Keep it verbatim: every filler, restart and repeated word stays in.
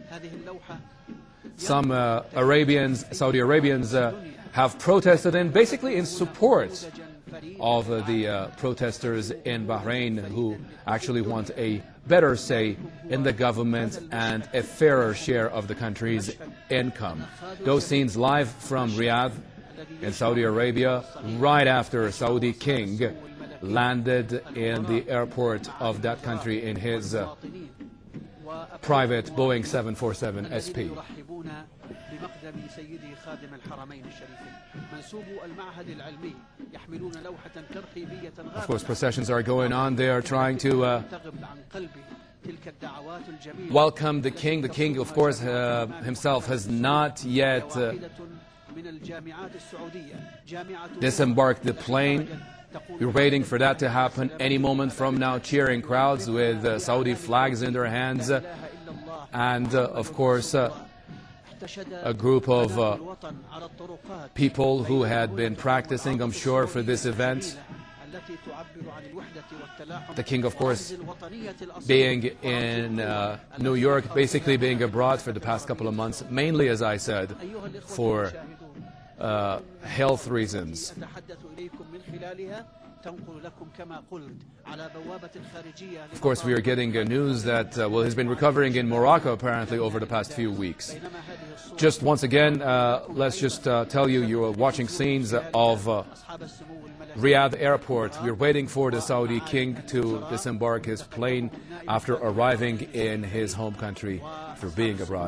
Some uh, Arabians, Saudi Arabians, uh, have protested and basically in support of uh, the uh, protesters in Bahrain who actually want a better say in the government and a fairer share of the country's income. Those scenes live from Riyadh in Saudi Arabia right after Saudi king landed in the airport of that country in his uh, private Boeing seven forty-seven S P. Of course, processions are going on. They are trying to uh, welcome the king. The king, of course, uh, himself has not yet uh, disembarked the plane. We're waiting for that to happen any moment from now, cheering crowds with uh, Saudi flags in their hands. And, uh, of course, uh, a group of uh, people who had been practicing, I'm sure, for this event. The king, of course, being in uh, New York, basically being abroad for the past couple of months, mainly, as I said, for uh, health reasons. Of course, we are getting uh, news that uh, well, he's been recovering in Morocco apparently over the past few weeks. Just once again, uh, let's just uh, tell you, you are watching scenes of uh, Riyadh Airport. We're waiting for the Saudi king to disembark his plane after arriving in his home country after being abroad.